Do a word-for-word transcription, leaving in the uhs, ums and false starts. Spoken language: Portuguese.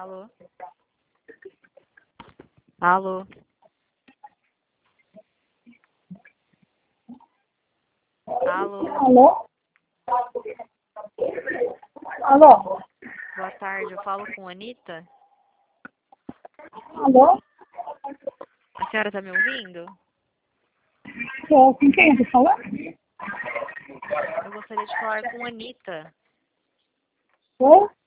Alô? Alô? Alô? Alô? Alô? Boa tarde, eu falo com a Anitta. Alô? A senhora tá me ouvindo? Tô com quem eu tô falando? Eu gostaria de falar com a Anitta. Oi?